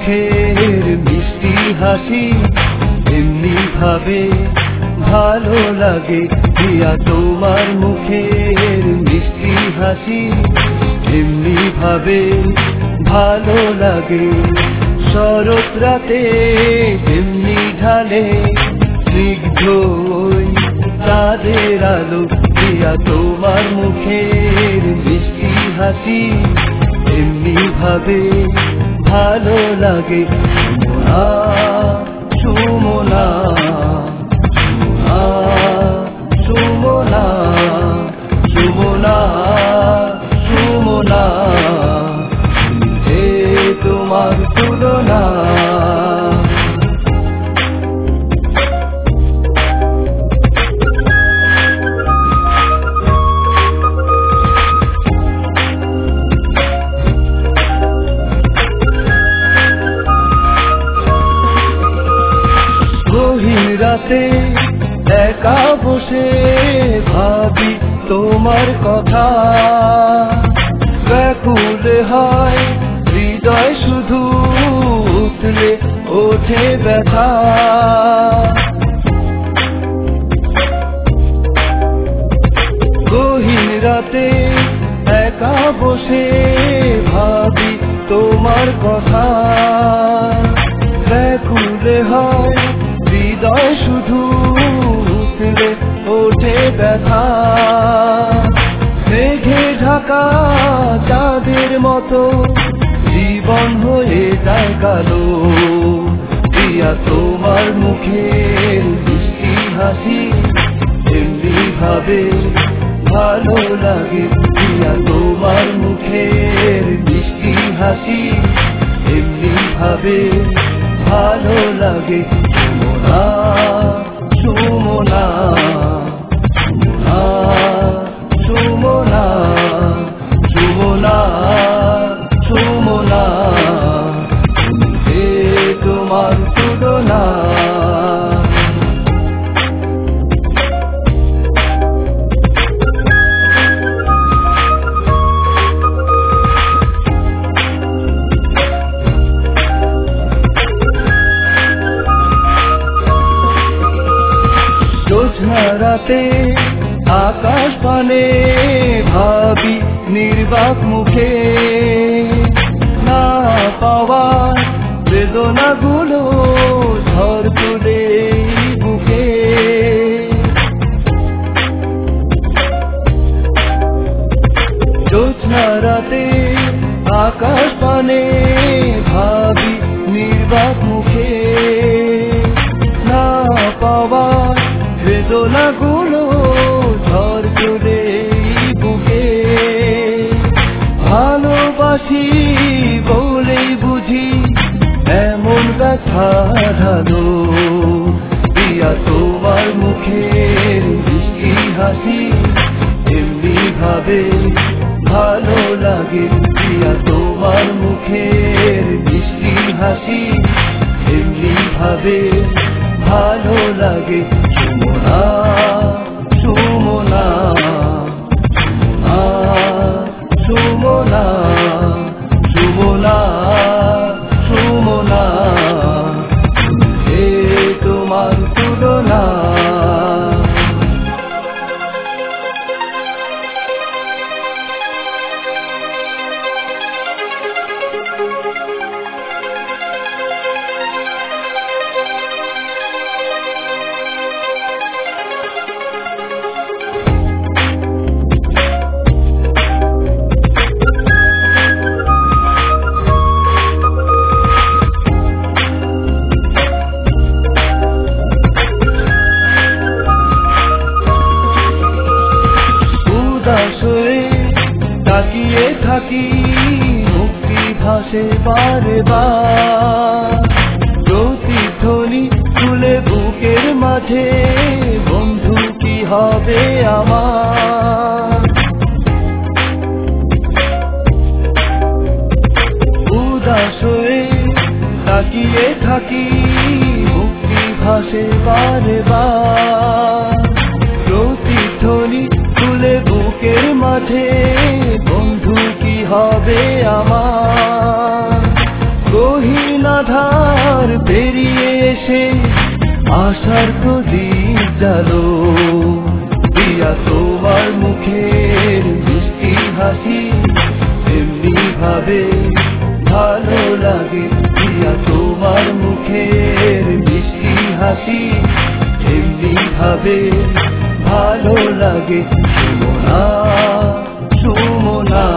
মুখের মিষ্টি হাসি এমনি ভাবে ভালো লাগে প্রিয়া তোমার মুখের মিষ্টি হাসি এমনি ভাবে ভালো লাগে শরৎ রাতে এমনি ঢালে স্নিগ্ধ ওই চাঁদের আলো প্রিয়া তোমার মুখের মিষ্টি হাসি এমনি ভাবে ভালো লাগে সুমনা সুমনা সুমনা সুমনা হে তোমার তুলনা রাতে একা বসে ভাবি তোমার কথা ব্যাকুল হয় হৃদয় শুধু উঠলে ওঠে ব্যথা গহীন রাতে একা বসে ভাবি তোমার কথা ব্যাকুল হয় হৃদয় শুধু উঠলে ওঠে ব্যথা মেঘে ঢাকা চাঁদের মতো জীবন হয়ে যায় কালো প্রিয়া তোমার মুখের মিষ্টি হাসি এমনি ভাবে ভালো লাগে প্রিয়া তোমার মুখের মিষ্টি হাসি এমনি ভাবে ভালো লাগে সুমনা সুমনা সুমনা সুমনা হে তোমার তুলনা রাতে আকাশ পানে ভাবি নির্বাক মুখে না পাওয়ার বেদনাগুলো ঝড় তুলে বুকে জ্যোৎস্না রাতে আকাশ পানে ভাবি নির্বাক মুখে না পাওয়ার বেদনাগুলো ঝড় তুলে বুকে ভালোবাসি বলেই বুঝি এমন ব্যথা ঢালো প্রিয়া তোমার মুখের মিষ্টি হাসি এমনি ভাবে ভালো লাগে প্রিয়া তোমার মুখের মিষ্টি হাসি এমনি ভাবে ভালো লাগে সুমনা সুমনা সুমনা সুমনা হে তোমার তুলনা তাকিয়ে থাকি মুক্তি ভাসে বারে বার প্রতিধ্বনি তুলে বুকের মাঝে বন্ধু কি হবে আমার উদাস হয়ে তাকিয়ে থাকি মুক্তি ভাসে বারে বার প্রতিধ্বনি তুলে বুকের মাঝে বন্ধু কি হবে আমার গহীন আশার প্রদীপ জালো দিয়া তোমার মুখের মিষ্টি হাসি এমনি ভাবে ভালো লাগে দিয়া তোমার মুখের মিষ্টি হাসি এমনি ভাবে ভালো লাগে সুমনা সুমনা